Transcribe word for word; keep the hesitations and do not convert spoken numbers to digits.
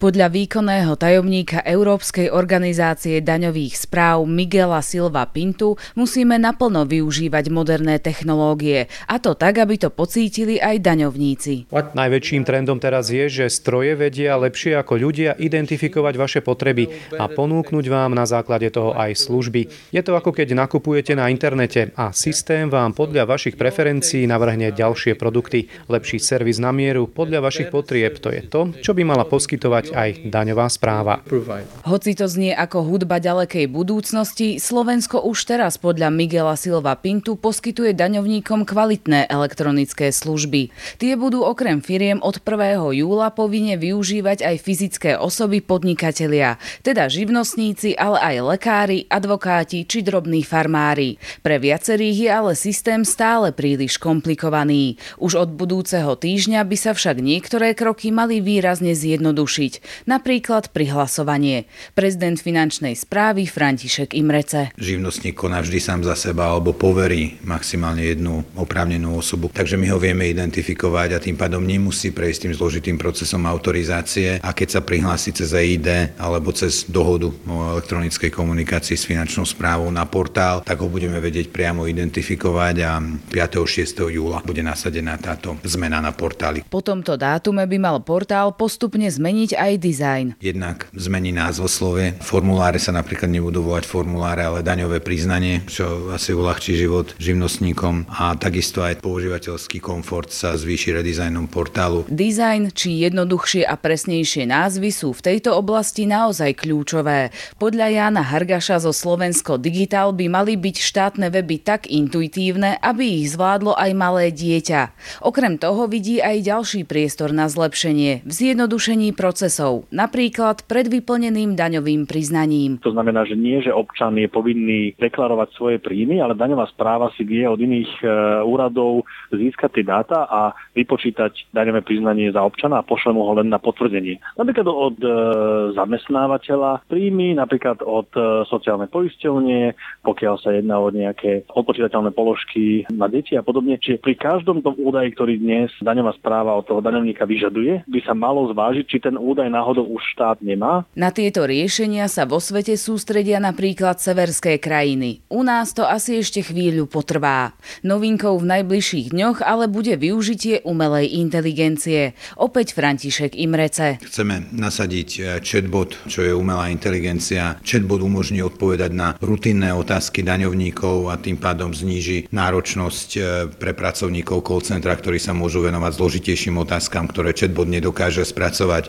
Podľa výkonného tajomníka Európskej organizácie daňových správ Miguela Silva Pintu musíme naplno využívať moderné technológie, a to tak, aby to pocítili aj daňovníci. Najväčším trendom teraz je, že stroje vedia lepšie ako ľudia identifikovať vaše potreby a ponúknuť vám na základe toho aj služby. Je to ako keď nakupujete na internete a systém vám podľa vašich preferencií navrhne ďalšie produkty. Lepší servis na mieru podľa vašich potrieb, to je to, čo by mala poskytovať aj daňová správa. Hoci to znie ako hudba ďalekej budúcnosti, Slovensko už teraz podľa Miguela Silva Pintu poskytuje daňovníkom kvalitné elektronické služby. Tie budú okrem firiem od prvého júla povinne využívať aj fyzické osoby podnikatelia, teda živnostníci, ale aj lekári, advokáti či drobní farmári. Pre viacerých je ale systém stále príliš komplikovaný. Už od budúceho týždňa by sa však niektoré kroky mali výrazne zjednodušiť. Napríklad prihlasovanie. Prezident finančnej správy František Imrece. Živnostník koná vždy sám za seba alebo poverí maximálne jednu oprávnenú osobu. Takže my ho vieme identifikovať a tým pádom nemusí prejsť tým zložitým procesom autorizácie a keď sa prihlási cez é í dé alebo cez dohodu o elektronickej komunikácii s finančnou správou na portál, tak ho budeme vedieť priamo identifikovať a piateho šiesteho júla bude nasadená táto zmena na portáli. Po tomto dátume by mal portál postupne zmeniť aj dizajn. Jednak zmení názvoslovie. Formuláre sa napríklad nebudú volať formuláre, ale daňové priznanie, čo asi uľahčí život živnostníkom a takisto aj používateľský komfort sa zvýši redizajnom portálu. Dizajn či jednoduchšie a presnejšie názvy sú v tejto oblasti naozaj kľúčové. Podľa Jána Hargaša zo Slovensko Digital by mali byť štátne weby tak intuitívne, aby ich zvládlo aj malé dieťa. Okrem toho vidí aj ďalší priestor na zlepšenie v zjednodušení procesov, napríklad pred vyplneným daňovým priznaním. To znamená, že nie, že občan je povinný deklarovať svoje príjmy, ale daňová správa si vie od iných e, úradov získať tie dáta a vypočítať daňové priznanie za občana a pošle mu ho len na potvrdenie. Napríklad od e, zamestnávateľa príjmy, napríklad od e, sociálnej poisťovne, pokiaľ sa jedná o nejaké odpočítateľné položky na deti a podobne. Čiže pri každom tom údaji, ktorý dnes daňová správa od toho daňovníka vyžaduje, by sa malo zvážiť, či ten údaj náhodou už štát nemá. Na tieto riešenia sa vo svete sústredia napríklad severské krajiny. U nás to asi ešte chvíľu potrvá. Novinkou v najbližších dňoch ale bude využitie umelej inteligencie. Opäť František Imrece. Chceme nasadiť chatbot, čo je umelá inteligencia. Chatbot umožní odpovedať na rutinné otázky daňovníkov a tým pádom zníži náročnosť pre pracovníkov call centra, ktorí sa môžu venovať zložitejším otázkam, ktoré chatbot nedokáže spracovať.